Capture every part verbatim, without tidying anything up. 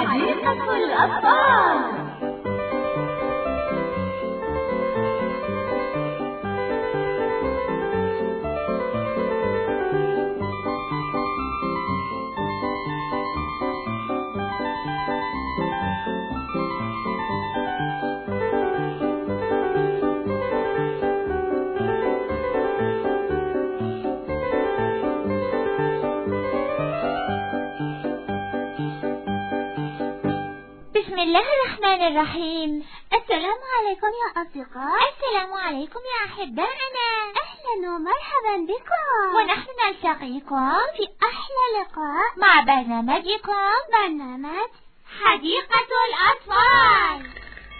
حديقة الأطفال. بسم الله الرحمن الرحيم. السلام عليكم يا أصدقاء. السلام عليكم يا أحبائنا. أهلا ومرحبا بكم، ونحن نلتقيكم في أحلى لقاء مع برنامجكم برنامج حديقة الأطفال.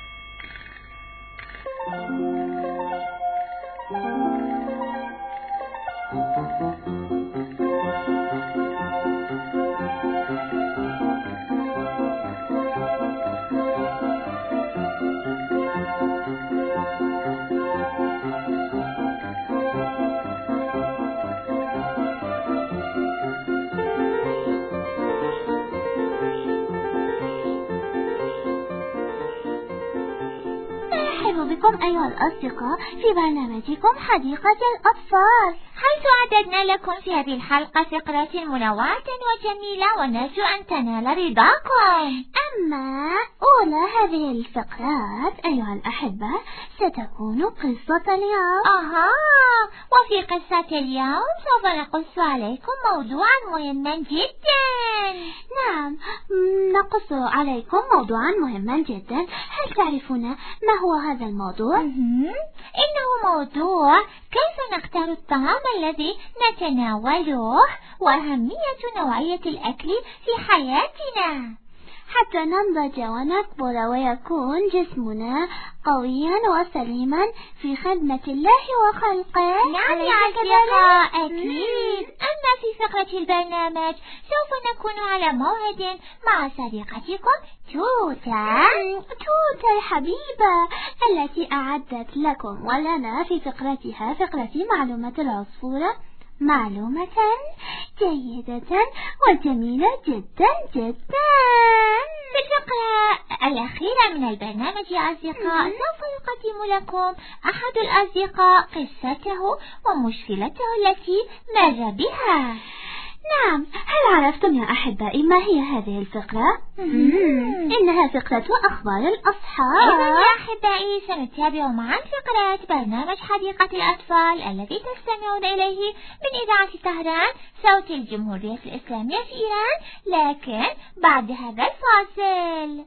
بكم أيها الأصدقاء في برنامجكم حديقة الأطفال، حيث أعددنا لكم في هذه الحلقة فقرات منوعة وجميلة ونرجو أن تنال رضاكم. أما أولى هذه الفقرات أيها الأحبة ستكون قصة اليوم. أها، وفي قصة اليوم سوف نقص عليكم موضوعا مهما جدا. نعم، نقص عليكم موضوعا مهما جدا. هل تعرفون ما هو هذا الموضوع؟ إنه موضوع كيف نختار الطعام الذي نتناوله، وأهمية نوعية الأكل في حياتنا حتى ننضج ونكبر ويكون جسمنا قويا وسليما في خدمة الله وخلقه. نعم يا أصدقاء، أكيد. أما في فقرة البرنامج سوف نكون على موعد مع صديقتكم توتا. توتا الحبيبة التي أعدت لكم ولنا في فقرتها فقرة معلومة العصفورة معلومة جيدة وجميلة جدا جدا. في الفقرة الأخيرة من البرنامج يا أصدقاء سوف يقدم لكم أحد الأصدقاء قصته ومشكلته التي مر بها. نعم، هل عرفتم يا أحبائي ما هي هذه الفقرة؟ إنها فقرة أخبار الأصحاب. إذن يا أحبائي سنتابع معا فقرات برنامج حديقة الأطفال الذي تستمعون إليه من إذاعة طهران صوت الجمهورية الإسلامية في إيران، لكن بعد هذا الفاصل.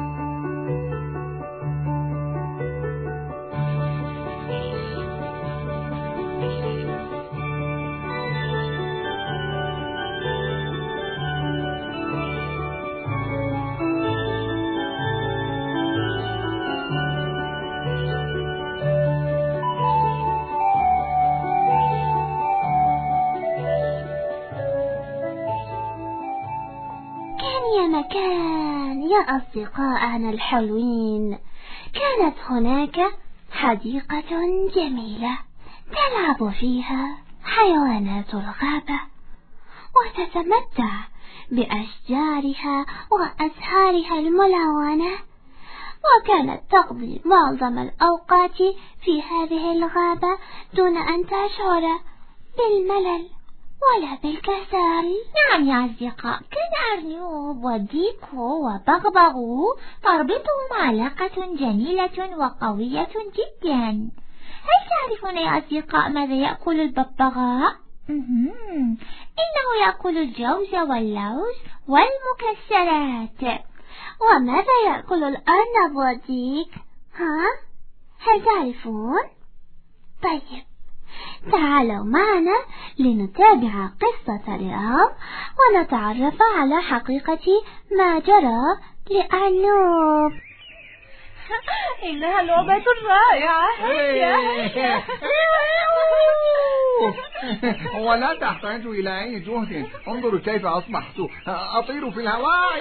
يا مكان يا أصدقائنا الحلوين، كانت هناك حديقة جميلة تلعب فيها حيوانات الغابة وتتمتع بأشجارها وأزهارها الملونة، وكانت تقضي معظم الأوقات في هذه الغابة دون أن تشعر بالملل ولا بالكسل. نعم يا أصدقاء، كان أرنوب وديكو وبغبغو تربطهم علاقة جميلة وقوية جدا. هل تعرفون يا أصدقاء ماذا يأكل الببغاء؟ إنه يأكل الجوز واللوز والمكسرات. وماذا يأكل الأرنب والديك؟ ها؟ هل تعرفون؟ طيب، تعالوا معنا لنتابع قصة اليوم ونتعرف على حقيقة ما جرى لأرنوب. إنها لعبة رائعة. ولا تحتاج إلى أي جهد. انظروا كيف أصبحت أطير في الهواء.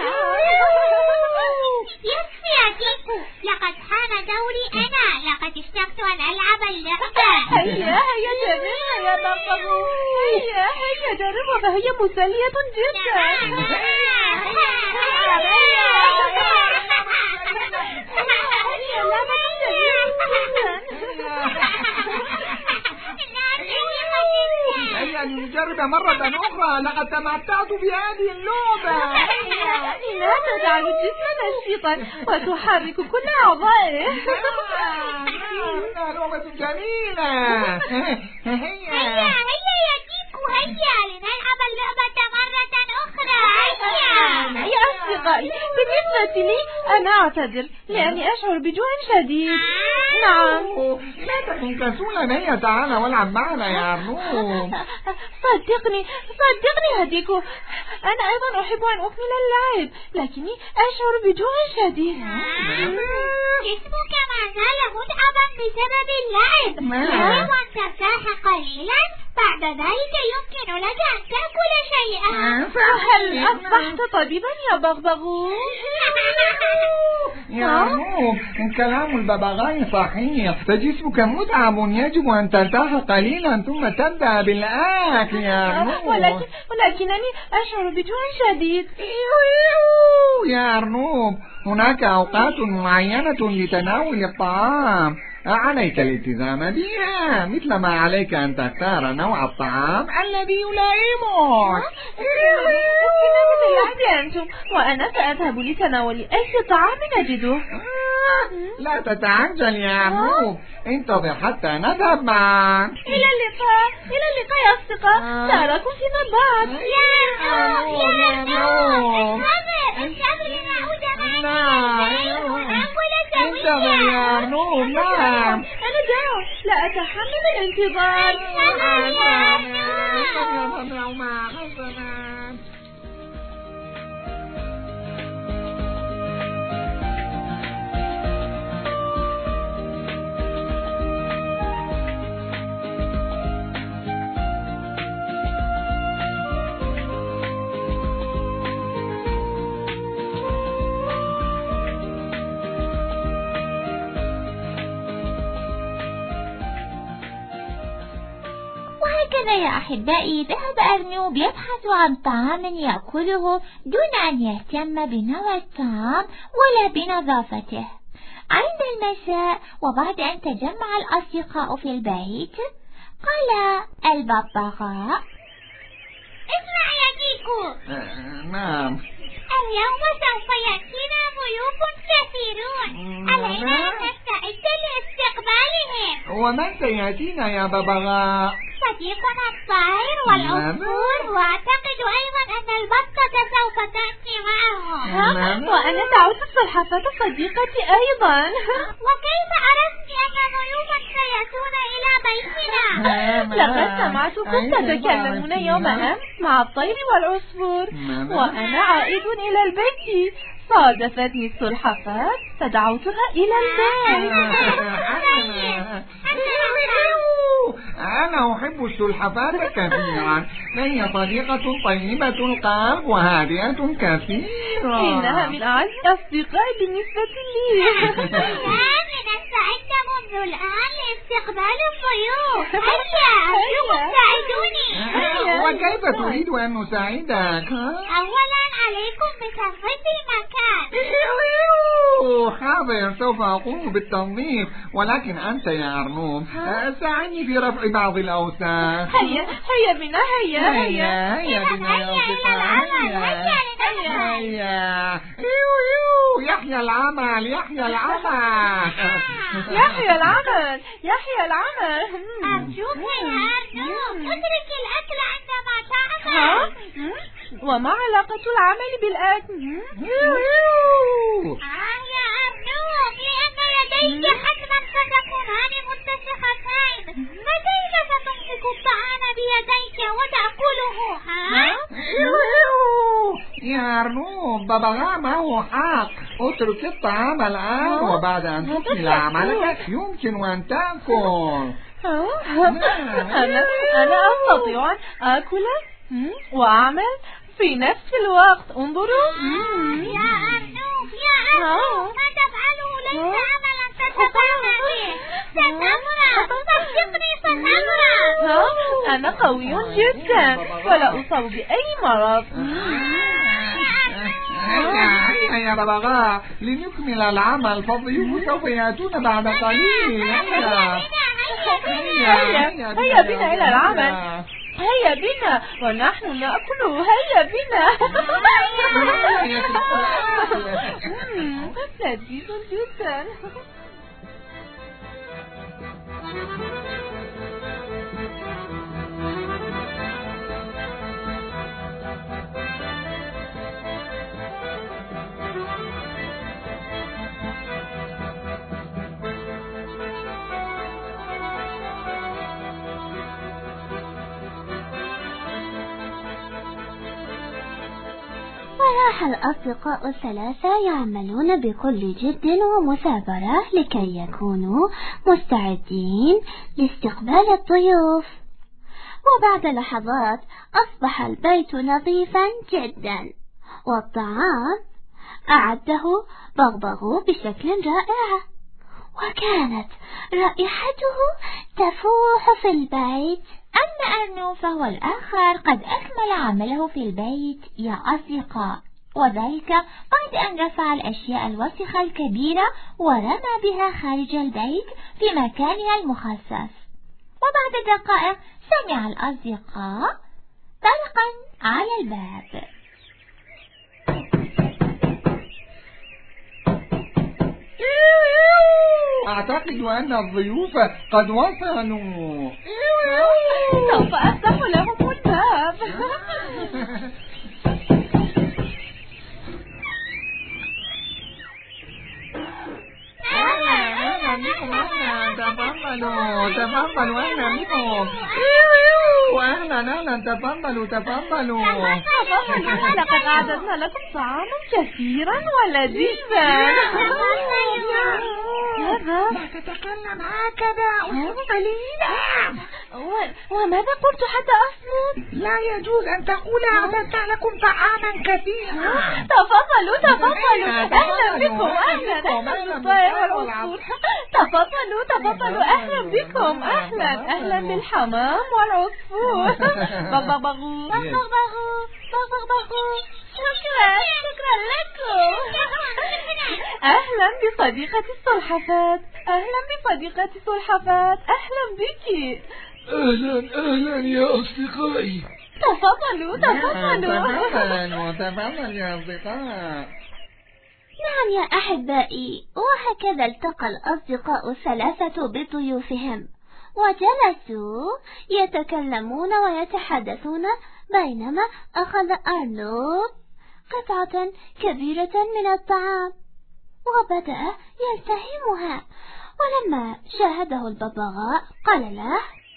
يكفي يا ديكو، لقد حان دوري أنا. لقد اشتقت أن ألعب اللعبة. هيا هيا جربها يا بابا. هيا هيا جربها، فهي مسلية جدا. هيا نجرب مرة أخرى، لقد تمتعت بهذه اللعبة. لا تجعل الجسم نشيطا وتحرك كل أعضائه. إنها لعبة جميلة. هيا هيا يا كيكو، هيا لنلعب اللعبة مرة أخرى. هيا يا أصدقائي، بالنسبة لي أنا أعتذر لأني أشعر بجوع شديد. نعم. لا تكن كسولا، هيا تعال والعب معنا يا أرنوب. صدقني صدقني هديكو، أنا أيضا أحب أن أكمل اللعب، لكني أشعر بجوع شديد. جسمك ما زال متعبا بسبب اللعب. يجب أن ترتاح قليلا، بعد ذلك يمكن لك أن تأكل شيئا. هل أصبحت طبيبا يا بغبغو؟ يا أرنوب، كلام الببغاء صحيح، فجسمك متعب، يجب أن ترتاح قليلا ثم تبدأ بالأكل يا أرنوب. ولكن ولكنني أشعر بجوع شديد. يا أرنوب، هناك أوقات معينة لتناول الطعام، عليك الالتزام بها، مثل ما عليك أن تختار نوع الطعام الذي يلائمك. باللعب أنتم، وأنا سأذهب لتناول أي طعام نجده. لا تتعجل يا أرنوب، انتظر حتى نذهب معا. إلى اللقاء، إلى اللقاء يا أصدقاء، سأراكم فيما بعد. يا أرنوب يا أرنوب، انتظر نعود معنا. انتظر يا أرنوب. نعم، أنا جاع، لا أتحمل الانتظار. يا أرنوب. وهكذا يا أحبائي ذهب أرنوب يبحث عن طعام يأكله دون أن يهتم بنوع الطعام ولا بنظافته. عند المساء وبعد أن تجمع الأصدقاء في البيت، قال الببغاء: اسمع يا كيكو. نعم. اليوم سوف يأتينا ضيوف كثيرون، علينا أن نستعد لاستقبالهم. ومن سيأتينا يا ببغاء؟ صديقنا الطائر والعصفور، وأعتقد أيضا أن البطة سوف تأتي معهم. وأنا دعوت السلحفاة صديقتي أيضا. وكيف عرفت أن ضيوفا سيأتون إلى بيتنا؟ لقد سمعتكم تتكلمون يوم أمس مع الطير والعصفور، وأنا عائد إلى البيت، صادفتني السلحفاة فدعوتها إلى البيت. أنا أحب السلحفاة كثيرا، هي صديقة طيبة القلب وهادئة كثيرا. إنها من أعز أصدقائي بالنسبة لي. نستعد منذ الآن لاستقبال الضيوف. هيا أرجوكم ساعدوني. وكيف تريد أن نساعدك؟ أولا عليكم بتنظيف المكان. حاضر، سوف أقوم بالتنظيف، ولكن أنت يا أرنوب ساعدني في رفع بعض الأوساخ. هيا هيا بنا، هيا هيا هيا بنا يا أصدقاء. هيا هيا يحيى العمل، يحيى العمل، يحيى العمل، يحيى العمل. أرجوك يا أرنوب، اترك الأكل عندما تعمل. وما علاقة العمل بالأكل؟ آه يا أرنوب، لأن يديك حتما ستكونان متسختين، فكيف ستمسك الطعام بيديك وتأكله؟ ها؟ يا أرنوب، ببغاء معه حق، اترك الطعام الآن وبعد أن تكمل عملك يمكن أن تأكل. أنا أنا أستطيع أن آكل وأعمل في نفس الوقت. انظروا. يا أرنوب يا أرنوب، ما تفعله ليس عملا تتبعنا به، ستمرض، صدقني ستمرض. أنا قوي جدا ولا أصاب بأي مرض. هيا هيا يا ببغاء لنكمل العمل، فالضيوف سوف يأتون بعد قليل. هيا هيا هيا بنا إلى العمل، هيا بنا ونحن نأكل، هيا بنا. لذيذ جدا. وراح الأصدقاء الثلاثة يعملون بكل جد ومثابرة لكي يكونوا مستعدين لاستقبال الضيوف. وبعد لحظات أصبح البيت نظيفا جدا، والطعام أعده بغبغو بشكل رائع، وكانت رائحته تفوح في البيت. أما أرنوب فهو الآخر قد أكمل عمله في البيت يا أصدقاء، وذلك بعد أن رفع الأشياء الوسخة الكبيرة ورمى بها خارج البيت في مكانها المخصص. وبعد دقائق سمع الأصدقاء طرقا على الباب. أعتقد أن الضيوف قد وصلوا. سوف أفتح لهم الباب. أهلا بكم، أهلا، تفضلوا تفضلوا، أهلا بكم. أهلا أهلا، تفضلوا تفضلوا. لقد أعددنا لكم طعاما كثيرا ولذيذا. لا تتكلم هكذا، قليلا. وماذا قلت حتى أصمت؟ لا يجوز أن تقول أعددنا لكم طعاما كثيرا. تفضلوا تفضلوا، أهلا بكم، أهلا أهلا بالطير والعصفور. تفضلوا تفضلوا، أهلا بكم، أهلا أهلا بالحمام والعصفور. بغبغو بغبغو بغبغو. شكرا شكرا لكم. أهلا بصديقتي السلحفاة، أهلا بصديقتي السلحفاة، أهلا بك. أهلا أهلا يا أصدقائي. تفضلوا تفضلوا. تفضلوا تفضلوا يا أصدقاء. نعم يا أحبائي، وهكذا التقى الأصدقاء الثلاثة بضيوفهم، وجلسوا يتكلمون ويتحدثون، بينما أخذ أرنوب قطعة كبيرة من الطعام وبدأ يلتهمها. ولما شاهده الببغاء قال له: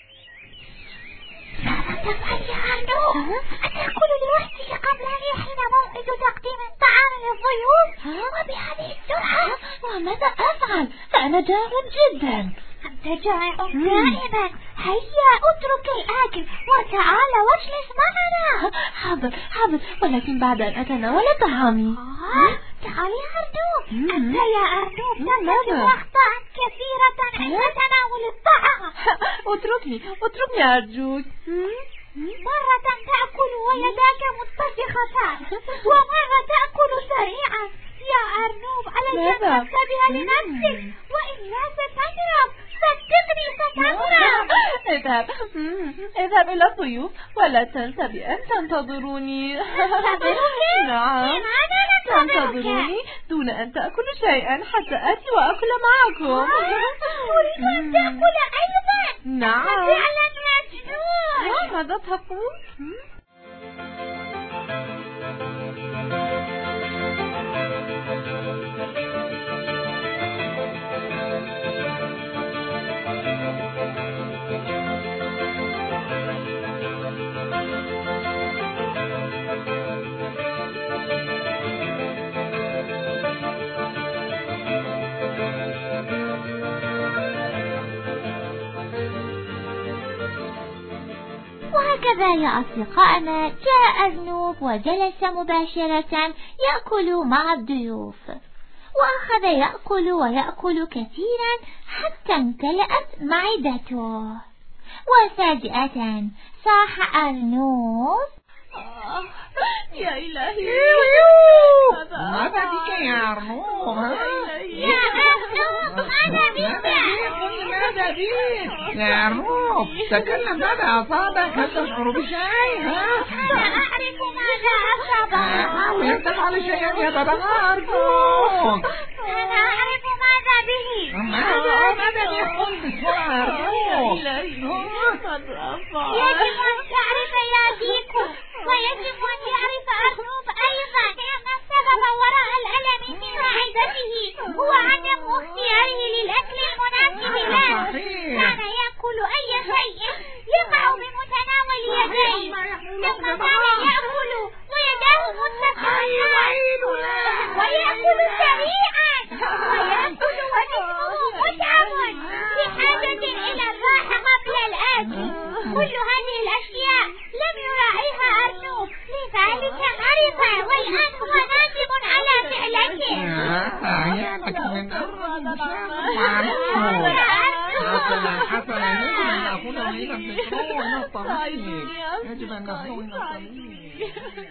ماذا تفعل يا أرنوب؟ أتأكل لوحدك قبل أن يحين موعد تقديم الطعام للضيوف وبهذه السرعة؟ وماذا أفعل؟ أنا جائع جدا. أنت جائع دائما. هيا اترك الأكل وتعال واجلس معنا. حاضر حاضر، ولكن بعد أن أتناول طعامي. تعال يا أرنوب. أنت يا أرنوب ترتكب أخطاء كثيرة عند تناول الطعام. اتركني اتركني أرجوك. مرة تأكل ويداك متسختان، ومرة تأكل سريعا. يا أرنوب عليك أن تنتبه لنفسك، وإلا ستهرب. صدقني ستهرب. اذهب اذهب إلى الضيوف ولا تنسى بأن تنتظروني. تنتظرك؟ نعم تنتظروني دون أن تأكل شيئا حتى آتي وأكل معكم. أريد أن تأكل أيضا. نعم. فعلا مجنون. ماذا تقول؟ وهكذا يا أصدقائنا جاء أرنوب وجلس مباشرة يأكل مع الضيوف، وأخذ يأكل ويأكل كثيرا حتى امتلأت معدته. وفجأة صاح أرنوب: يا إلهي، ماذا بك يا أرنوب؟ يا أرنوب ماذا بك؟ ماذا بك يا أرنوب؟ تكلم، ماذا أصابك؟ هل تشعر بشيء؟ لا أعرف ماذا أصابك. حاول تفعل شيئا يا بابا أرجوك. أنا أعرف ماذا به. ماذا ماذا يقول بسرعة أرجوك؟ يجب أن تعرف يا ديكو، ويجب أن يعرف أرنوب أيضا أن السبب وراء الألم في معدته هو عدم اختياره للأكل المناسب له. كان يأكل أي شيء يقع بمتناول يديه، ثم كان يأكل ويداه متسعة، ويأكل سريعا، ويأكل وجسمه متعب بحاجة إلى الراحة قبل الآكل. كل هذه الأشياء لم يراعيها أرنوب، لذلك مرض والآن هو ناسب على فعلته. يا لك من أرنوب. حسنا حسنا، يجب أن نأخذ إلى الدكتور والطبيب. يجب أن نأخذ إلى الطبيب.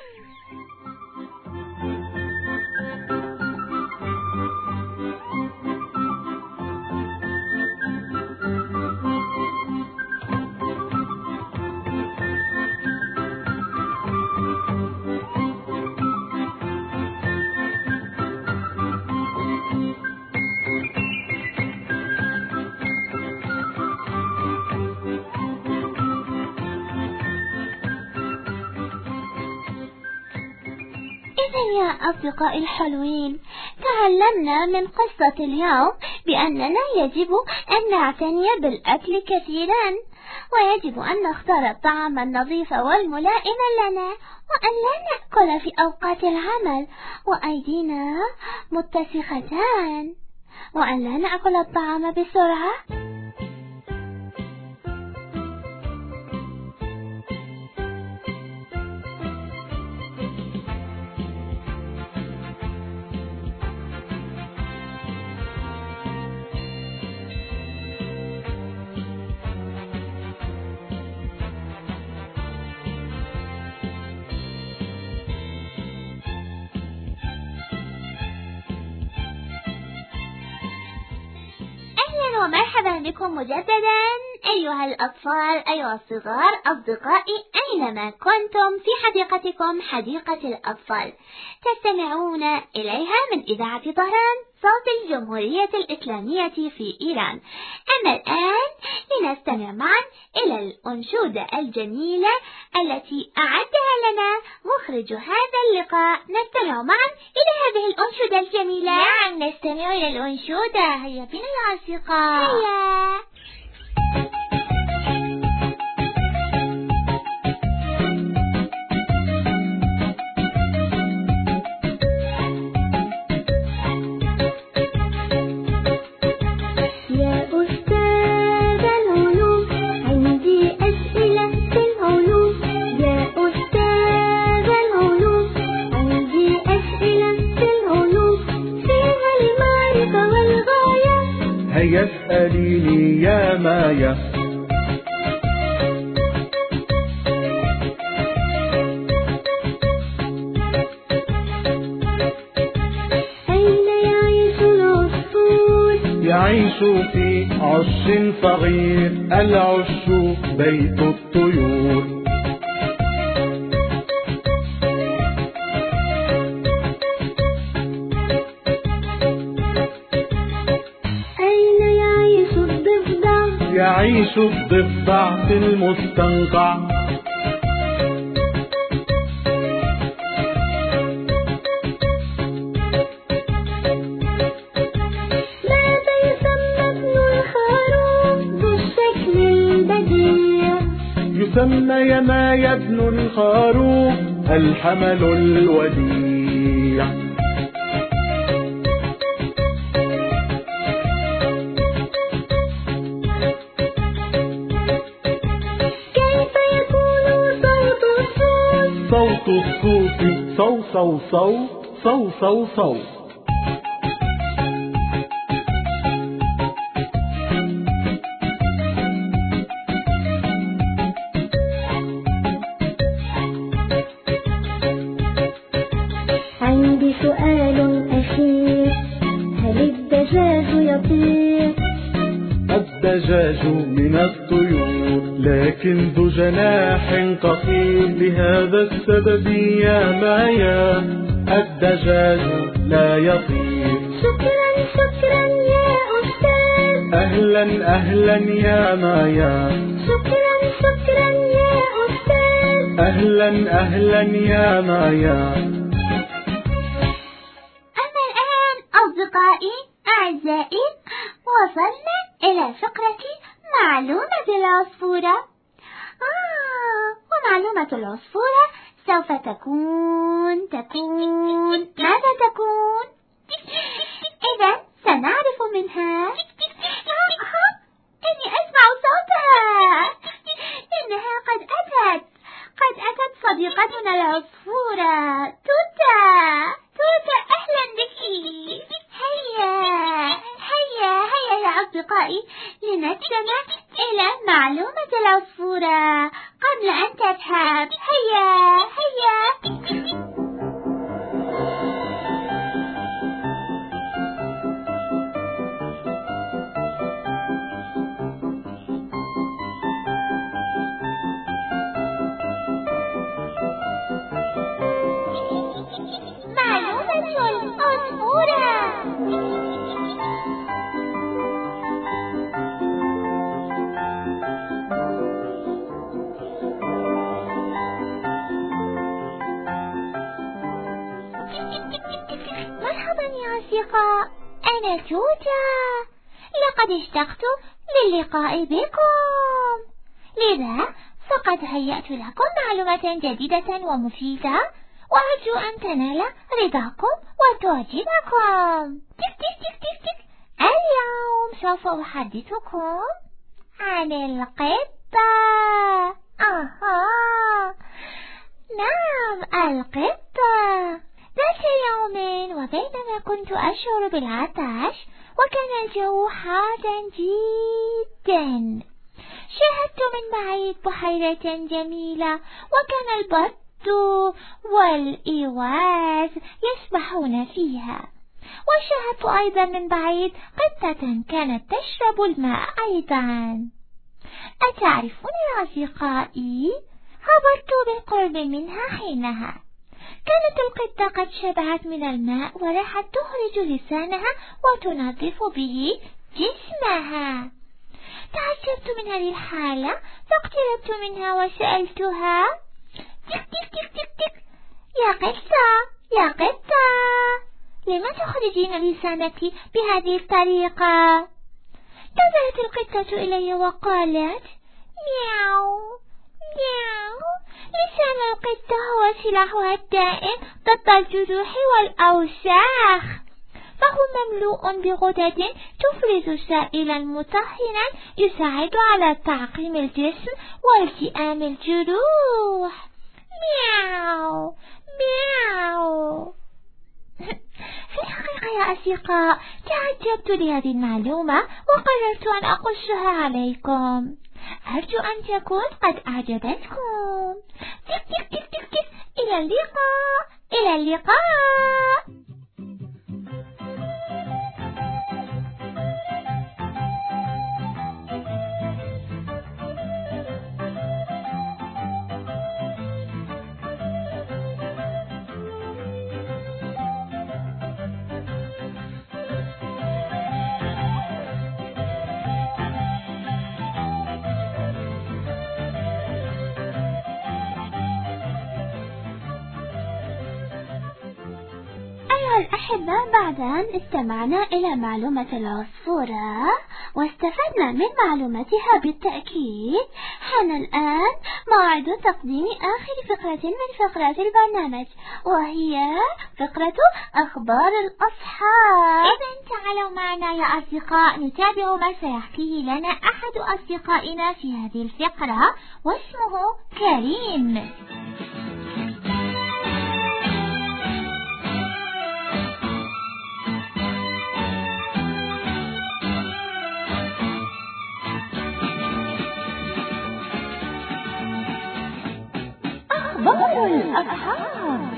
إذن يا أصدقائي الحلوين، تعلمنا من قصة اليوم بأننا يجب أن نعتني بالأكل كثيرا، ويجب أن نختار الطعام النظيف والملائم لنا، وأن لا نأكل في أوقات العمل وأيدينا متسختان، وأن لا نأكل الطعام بسرعة. ومرحبا بكم مجددا أيها الأطفال، أيها الصغار، أصدقائي أينما كنتم في حديقتكم، حديقة الأطفال تستمعون إليها من إذاعة طهران صوت الجمهورية الإسلامية في إيران. أما الآن لنستمع معا إلى الأنشودة الجميلة التي أعدها لنا مخرج هذا اللقاء. نستمع معا إلى هذه الأنشودة الجميلة. نعم، نستمع إلى الأنشودة. هيا بنا يا أصدقاء. هيا. هيا اسأليني يا مايا. أين يعيش العصفور؟ يعيش في عش صغير، العش بيت الطيور. يعيش الضفدع في المستنقع. ماذا يسمى ابن الخروف بالشكل البديع؟ يسمى يا مايا ابن الخروف الحمل الوديع. صوت الصوت صو صو صو صو صو صو. عند لهذا السبب يا مايا الدجاج لا يطير. شكرا شكرا يا أستاذ. أهلا أهلا يا مايا. شكرا شكرا يا أستاذ. أهلا أهلا يا مايا. أما الآن أصدقائي أعزائي وصلنا إلى فقرة معلومة العصفورة. آه ومعلومة العصفورة سوف تكون تكون ماذا تكون؟ إذا سنعرف منها. آه إني أسمع صوتها، إنها قد أتت قد أتت صديقتنا العصفورة توتا. توتا أهلا بك. هيا هيا هيا يا أصدقائي لنستمع إلى معلومة العصفورة قبل أن تذهب. هيا هيا. مرحبا يا أصدقاء، أنا توتا. لقد اشتقت للقاء بكم، لذا فقد هيأت لكم معلومة جديدة ومفيدة، وأرجو أن تنال رضاكم وتعجبكم. تك تك تك تك تك. اليوم سوف أحدثكم عن القطة. أها نعم القطة. ذات يوم وبينما كنت أشعر بالعطش وكان الجو حارا جدا، شاهدت من بعيد بحيرة جميلة وكان البط والإيواز يسبحون فيها، وشاهدت أيضا من بعيد قطة كانت تشرب الماء أيضا. أتعرفون يا أصدقائي؟ هبطت بالقرب منها حينها. كانت القطة قد شبعت من الماء وراحت تخرج لسانها وتنظف به جسمها. تعجبت من هذه الحالة فاقتربت منها وسألتها: تك تك تك تك تك يا قطة يا قطة، لما تخرجين لسانك بهذه الطريقة؟ نظرت القطة إلي وقالت: مياو مياو. لسان القطة هو سلاحها الدائم ضد الجروح والأوساخ، فهو مملوء بغدد تفرز سائلا مطهرا يساعد على تعقيم الجسم والتئام الجروح. مياو مياو. في الحقيقة يا أصدقاء تعجبت لهذه المعلومة وقررت أن أقصها عليكم. أرجو أن تكون قد أعجبتكم. تك تك تك تك تك. إلى اللقاء إلى اللقاء. الأحبة، بعد أن استمعنا إلى معلومة العصفورة واستفدنا من معلوماتها بالتأكيد، حان الآن موعد تقديم آخر فقرة من فقرات البرنامج، وهي فقرة أخبار الأصحاب. إذن تعالوا معنا يا أصدقاء نتابع ما سيحكيه لنا أحد أصدقائنا في هذه الفقرة، واسمه كريم. أخبار الأصحاب.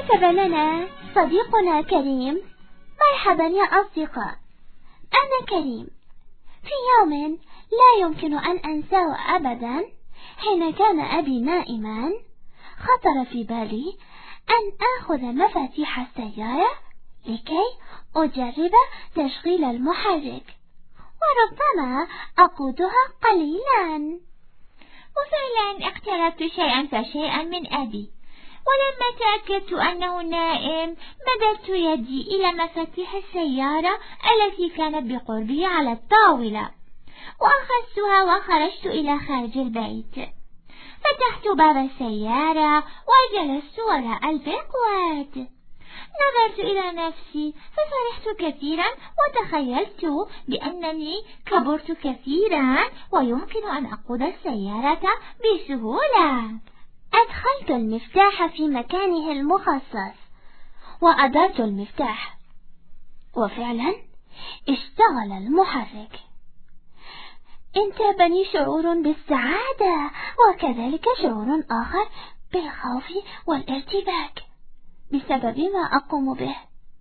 كتب لنا صديقنا كريم: مرحبا يا أصدقاء، أنا كريم. في يوم لا يمكن أن أنساه أبدا، حين كان أبي نائما، خطر في بالي أن آخذ مفاتيح السيارة لكي أجرب تشغيل المحرك، وربما أقودها قليلا. وفعلا اقتربت شيئا فشيئا من أبي، ولما تأكدت أنه نائم مددت يدي إلى مفاتيح السيارة التي كانت بقربي على الطاولة، وأخذتها وخرجت إلى خارج البيت. فتحت باب السيارة وجلست وراء المقود. نظرت إلى نفسي ففرحت كثيرا، وتخيلت بأنني كبرت كثيرا ويمكن أن أقود السيارة بسهولة. أدخلت المفتاح في مكانه المخصص وأدرت المفتاح، وفعلا اشتغل المحرك. انتابني شعور بالسعادة، وكذلك شعور آخر بالخوف والارتباك بسبب ما أقوم به،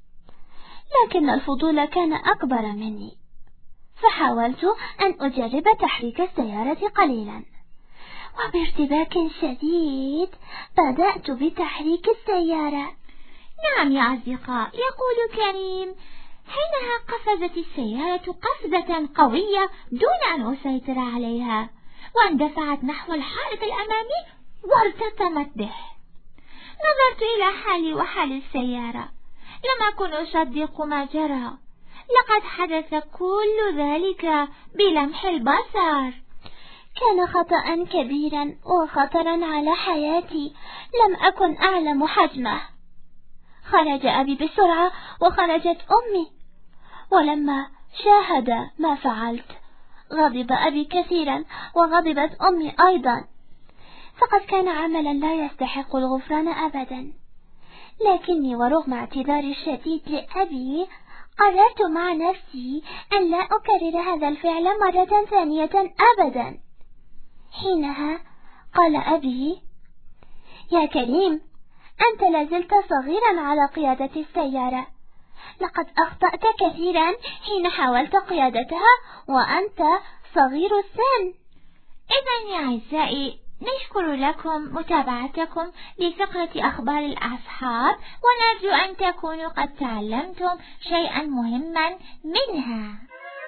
لكن الفضول كان أكبر مني، فحاولت أن أجرب تحريك السيارة قليلا، وبارتباك شديد بدأت بتحريك السيارة. نعم يا أصدقاء، يقول كريم: حينها قفزت السيارة قفزة قوية دون أن أسيطر عليها، واندفعت نحو الحائط الأمامي وارتطمت به. نظرت إلى حالي وحال السيارة، لم أكن أصدق ما جرى. لقد حدث كل ذلك بلمح البصر. كان خطأ كبيرا وخطرا على حياتي لم أكن أعلم حجمه. خرج أبي بسرعة وخرجت أمي، ولما شاهد ما فعلت غضب أبي كثيرا وغضبت أمي أيضا، فقد كان عملا لا يستحق الغفران أبدا. لكني ورغم اعتذاري الشديد لأبي قررت مع نفسي أن لا أكرر هذا الفعل مرة ثانية أبدا. حينها قال أبي: يا كريم، أنت لازلت صغيرا على قيادة السيارة، لقد أخطأت كثيرا حين حاولت قيادتها وأنت صغير السن. إذن يا أعزائي، نشكر لكم متابعتكم لفقرة أخبار الأصحاب، ونرجو أن تكونوا قد تعلمتم شيئا مهما منها.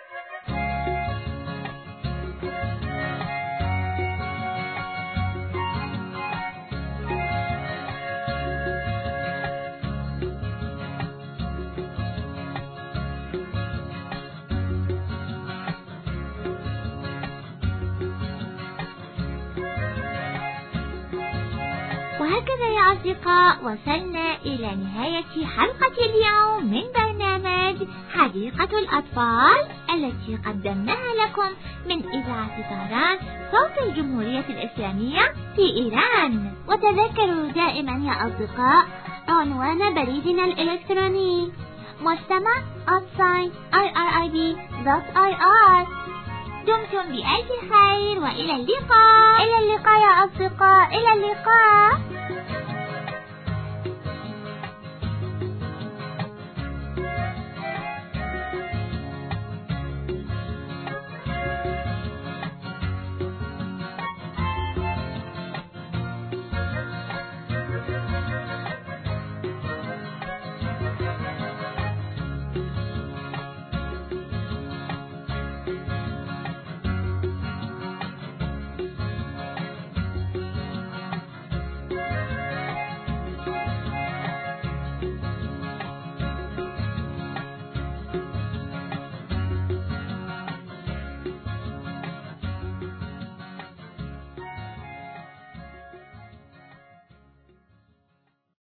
وهكذا يا أصدقاء وصلنا إلى نهاية حلقة اليوم من برنامج حديقة الأطفال التي قدمناها لكم من إذاعة طهران صوت الجمهورية الإسلامية في إيران. وتذكروا دائما يا أصدقاء عنوان بريدنا الإلكتروني مجتمع آت آي آر آي بي دوت آي آر. دمتم بألف خير وإلى اللقاء. إلى اللقاء يا أصدقاء، إلى اللقاء.